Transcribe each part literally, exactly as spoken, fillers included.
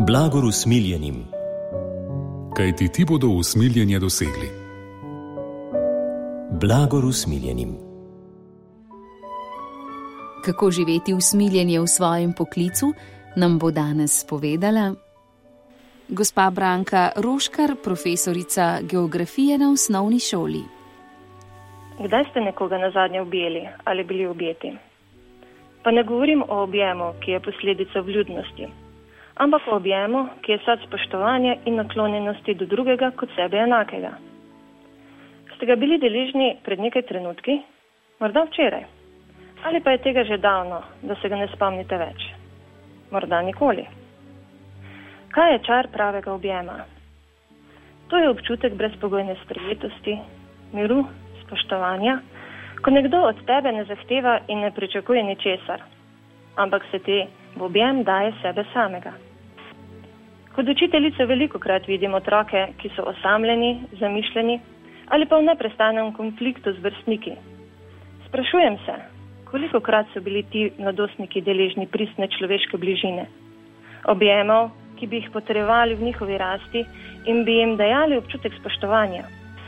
Blagor usmiljenim. Kaj ti ti bodo usmiljenje dosegli? Blagor usmiljenim. Kako živeti usmiljenje v svojem poklicu, nam bo danes povedala gospa Branka Roškar, profesorica geografije na osnovni šoli. Kdaj ste nekoga nazadnje objeli ali bili objeti? Pa ne govorim o objemu, ki je posledica vljudnosti, ampak o objemu, ki je sad spoštovanja in naklonjenosti do drugega kot sebe enakega. Ste ga bili deležni pred nekaj trenutki, morda včeraj, ali pa je tega že davno, da se ga ne spomnite več, morda nikoli. Kaj je čar pravega objema? To je občutek brezpogojne sprejetosti, miru, spoštovanja, ko nekdo od tebe ne zahteva in ne pričakuje ničesar, ampak se ti v objem daje sebe samega. Kot učiteljica velikokrat vidim otroke, ki so osamljeni, zamišljeni ali pa v neprestanem konfliktu z vrstniki. Sprašujem se, kolikokrat so bili ti mladostniki deležni pristne človeške bližine, objemov, ki bi jih potrebovali v njihovi rasti in bi jim dajali občutek spoštovanja.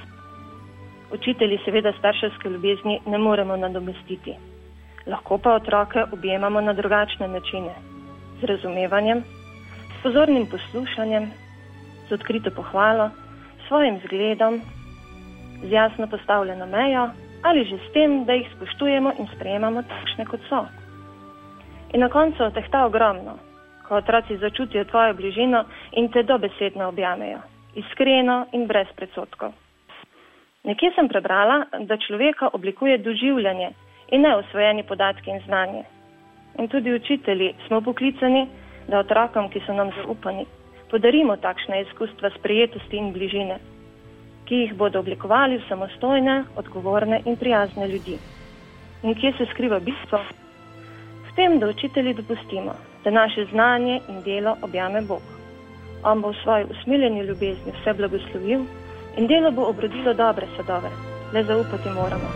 Učitelji seveda starševske ljubezni ne moremo nadomestiti. Lahko pa otroke objemamo na drugačne načine, z razumevanjem, s pozornim poslušanjem, z odkrito pohvalo, s svojim zgledom, z jasno postavljeno mejo ali že s tem, da jih spoštujemo in sprejemamo takšne, kot so. In na koncu otehta ogromno, ko otroci začutijo tvojo bližino in te dobesedno objamejo, iskreno in brez predsotkov. Nekje sem prebrala, da človeka oblikuje doživljanje in ne osvojeni podatki in znanje. In tudi učitelji smo poklicani, da otrokom, ki so nam zaupani, podarimo takšne izkustva sprejetosti in bližine, ki jih bodo oblikovali v samostojne, odgovorne in prijazne ljudi. In kje se skriva bistvo? V tem, da učitelji dopustimo, da naše znanje in delo objame Bog. On bo v svoji usmiljeni ljubezni vse blagoslovil in delo bo obrodilo dobre sadove, le zaupati moramo.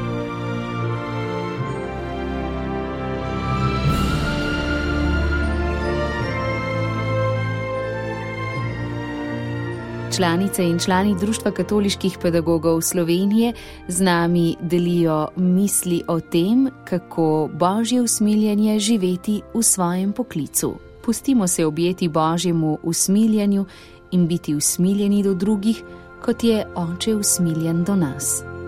Članice in člani Društva katoliških pedagogov Slovenije z nami delijo misli o tem, kako božje usmiljenje živeti v svojem poklicu. Pustimo se objeti božjemu usmiljenju in biti usmiljeni do drugih, kot je Oče usmiljen do nas.